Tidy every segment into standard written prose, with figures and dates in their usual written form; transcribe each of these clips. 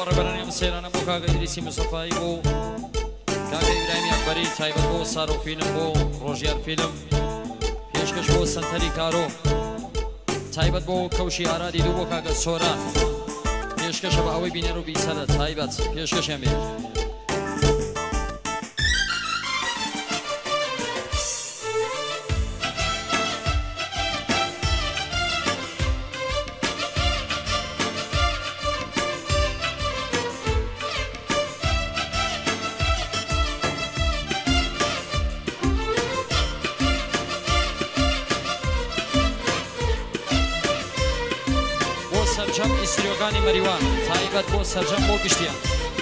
برنامه سیرانه بو کاغ ادریسی مصطفی بو کاغ ابراهیم اکبری تایبت بو سارو فیلم بو روژیار فیلم پیشکش بو سنتری کارو تایبت بو کوشی آرادی دو بو کاغ سورا پیشکش با اوی بینه رو بی سر تایبت پیشکش همی سرجم استریوگانی مریوان تایبت بو سرجم بو گشتیان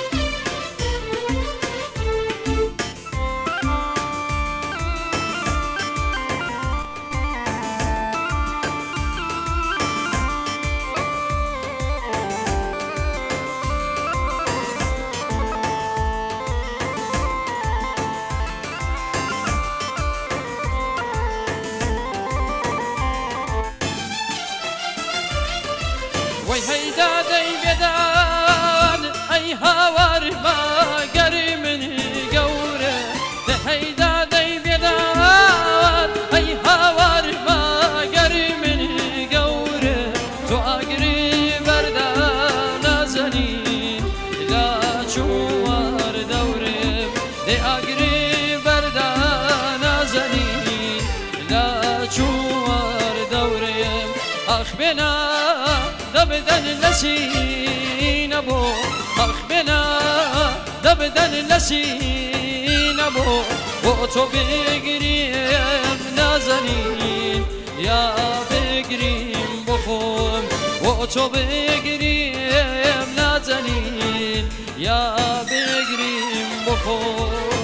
وای هیدا دی بیدان ای هاور ما گری منی گوره ده هیدا دی بیدان ای هاور ما گری منی گوره تو آگری بردان نازنی لا چوار دوره ده آگری بردان نازنی لا چوار دوره آخ بنا دبدن لسین بو آخ بنا دبدن لسین بو و تو بگیریم نازنین یا بگیریم بخون و تو بگیریم نازنین یا بگیریم بخون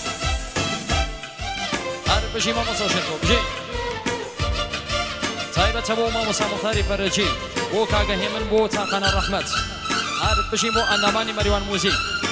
هر بشی ما مساشر کو بشی تایبت بو ما مسامختاری فرجی بو کاغه همن بو تاقن الرحمت عارف بشی بو اندامانی مریوان موزیک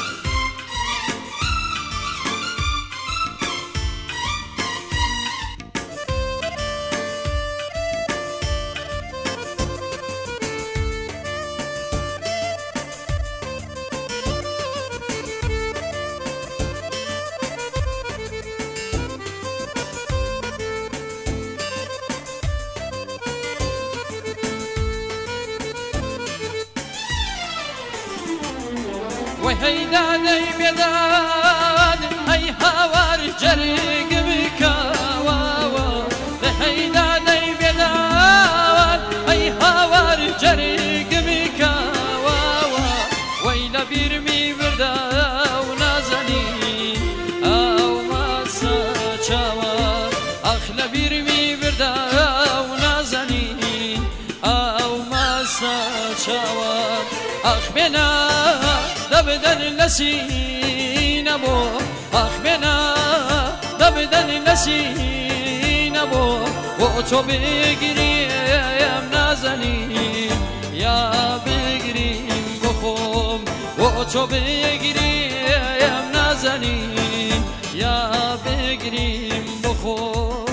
وای هیدا دی بیدان ای هاور جرگ بکاوا هیدا دی بیدان ای هاور جرگ بکاوا وای لبیر می بردا و نازنی او ماسا چاوا اخ لبیر می بردا و نازنی او ماسا چاوا اخ بنا دبدن لسین بو آخ بنا دبدن لسین بو و تو بگیریم نازنین یا بگیریم بخوم و تو بگیریم نازنین یا بگیریم بخوم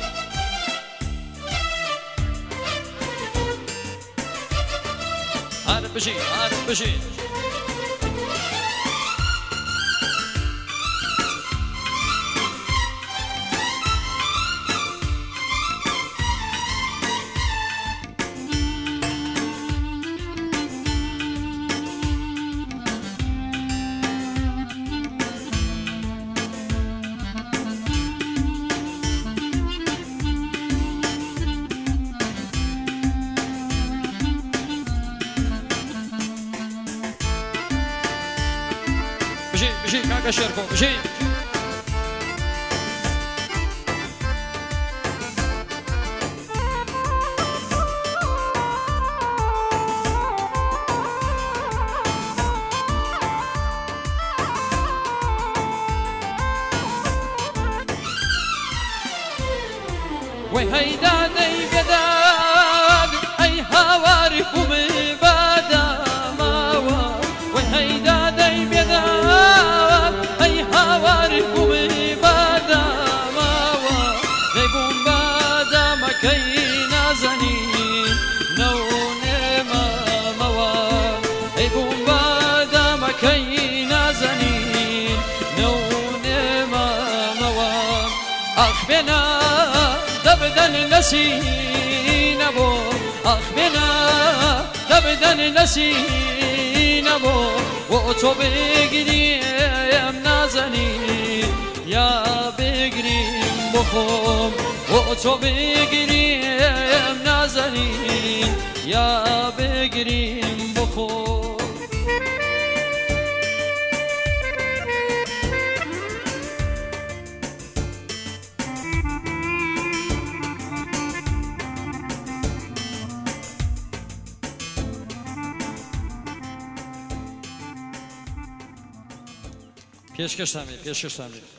عارف بشی عارف بشی بشي كاكا شيركو بشي وهيدا دي بداد اي هواري قومي بادا ماوا وهيدا دي بداد اي هواري قومي بادا ماوا نيقوم بادا مكي نازني نوني ما موا نيقوم بادا دبدن نسی نبو آخ بنا دبدن نسی نبو و تو بگیریم نازنی یا بگیریم بخوم و تو بگیریم نازنی یا بگیریم بخوم پیشکش تامیر